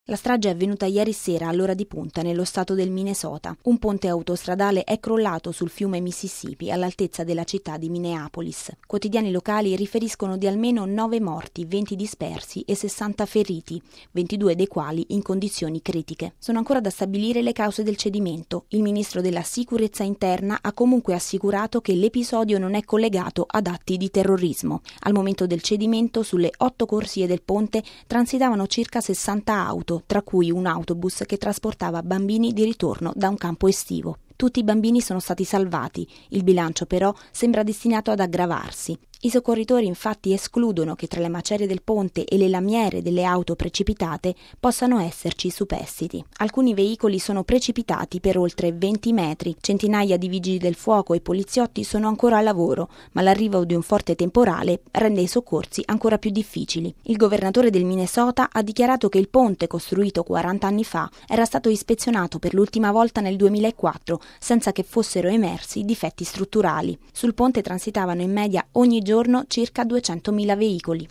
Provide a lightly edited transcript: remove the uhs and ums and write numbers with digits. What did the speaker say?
La strage è avvenuta ieri sera all'ora di punta nello stato del Minnesota. Un ponte autostradale è crollato sul fiume Mississippi all'altezza della città di Minneapolis. Quotidiani locali riferiscono di almeno 9 morti, 20 dispersi e 60 feriti, 22 dei quali in condizioni critiche. Sono ancora da stabilire le cause del cedimento. Il ministro della sicurezza interna ha comunque assicurato che l'episodio non è collegato ad atti di terrorismo. Al momento del cedimento, sulle 8 corsie del ponte transitavano circa 60 auto, tra cui un autobus che trasportava bambini di ritorno da un campo estivo. Tutti i bambini sono stati salvati, il bilancio però sembra destinato ad aggravarsi. I soccorritori infatti escludono che tra le macerie del ponte e le lamiere delle auto precipitate possano esserci superstiti. Alcuni veicoli sono precipitati per oltre 20 metri, centinaia di vigili del fuoco e poliziotti sono ancora a lavoro, ma l'arrivo di un forte temporale rende i soccorsi ancora più difficili. Il governatore del Minnesota ha dichiarato che il ponte costruito 40 anni fa era stato ispezionato per l'ultima volta nel 2004 senza che fossero emersi difetti strutturali. Sul ponte transitavano in media ogni giorno circa 200.000 veicoli.